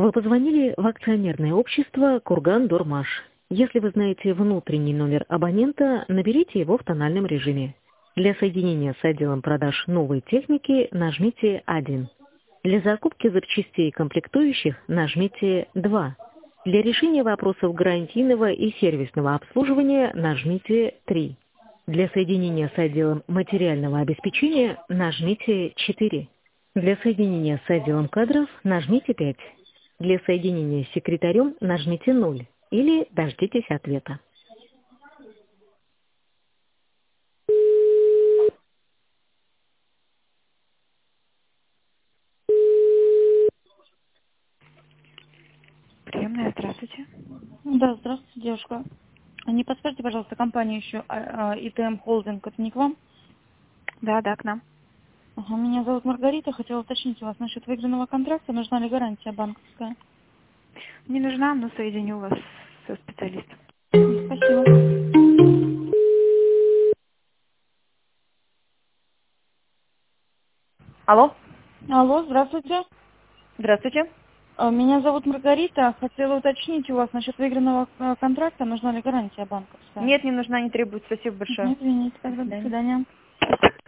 Вы позвонили в акционерное общество «Курган-Дормаш». Если вы знаете внутренний номер абонента, наберите его в тональном режиме. Для соединения с отделом продаж новой техники нажмите 1. Для закупки запчастей и комплектующих нажмите 2. Для решения вопросов гарантийного и сервисного обслуживания нажмите 3. Для соединения с отделом материального обеспечения нажмите 4. Для соединения с отделом кадров нажмите 5. Для соединения с секретарем нажмите 0 или дождитесь ответа. Приемная, здравствуйте. Да, здравствуйте, девушка. Не подскажите, пожалуйста, компанию еще ИТМ Холдинг, это не к вам? Да, к нам. Ага, меня зовут Маргарита, хотела уточнить у вас насчет выигранного контракта, нужна ли гарантия банковская? Не нужна, но соединю вас со специалистом. Спасибо. Алло, Алло, здравствуйте. здравствуйте. Меня зовут Маргарита, хотела уточнить у вас насчет выигранного контракта, нужна ли гарантия банковская? Нет, не нужна, не требует. Спасибо большое. Извините, До тогда до свидания. свидания.